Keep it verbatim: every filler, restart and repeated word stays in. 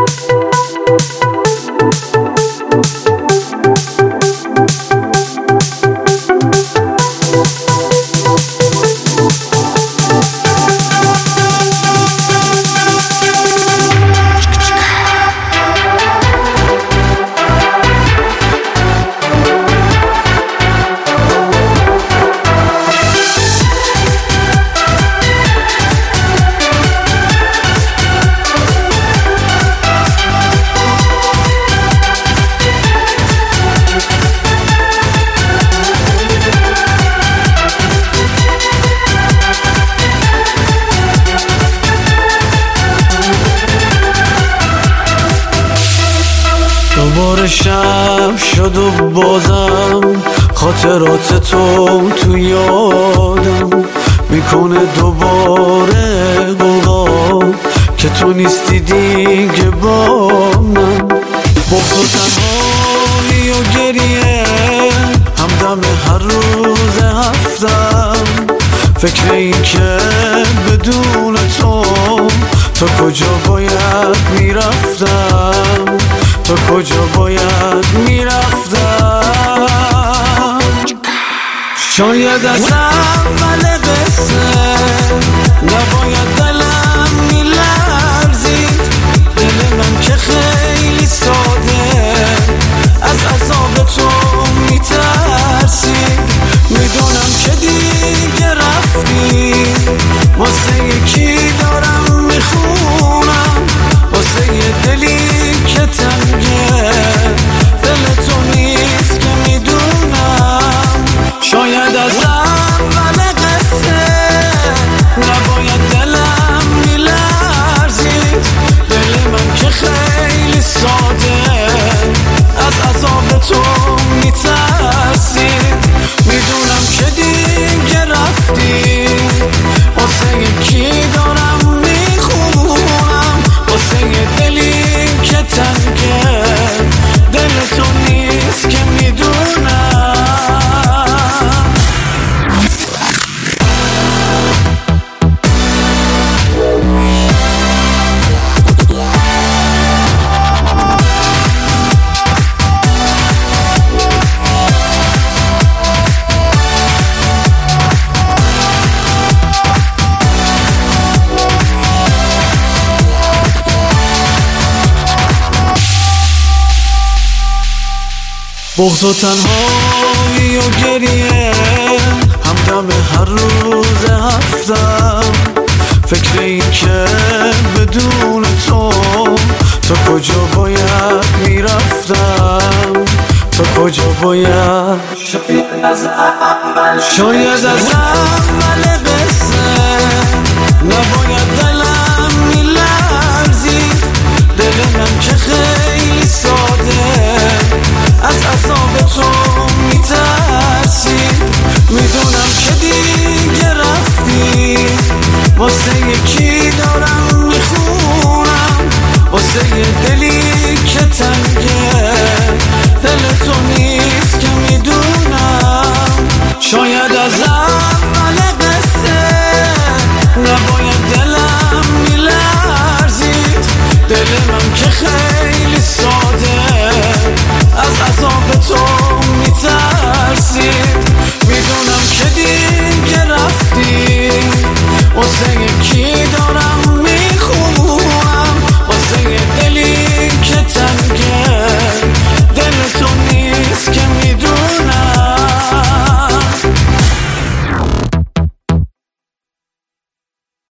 دوباره شب شد و بازم خاطرات تو تو یادم میکنه دوباره قوقا که تو نیستی دیگه با من. بغض و تنهایی و گریه همدم هر روز هفتم، فکر این که بدون تو تا کجا باید میرفتم، تا کجا باید میرفتم. شاید از اول قصه نباید دلم میلرزید، دل من که خیلی ساده از عذاب تو میترسید. میدونم که دیگه رفتی، واسه یکی دارم میخونم، واسه یه دلی که تنگه دل تو نیست که میدونم. شاید از اول قصه نباید دلم میلرزید، دل من که خیلی ساده از عذاب تو میترسید. میدونم که دیگه رفتی، واسه یکی دارم میخونم، واسه یه دلی که تنگه دل تو نیست که میدونم. بغض و تنهایی و گریه همدم هر روز هفتم، فکر این که بدون تو تا کجا باید میرفتم، تا کجا باید. شاید از اول قصه نباید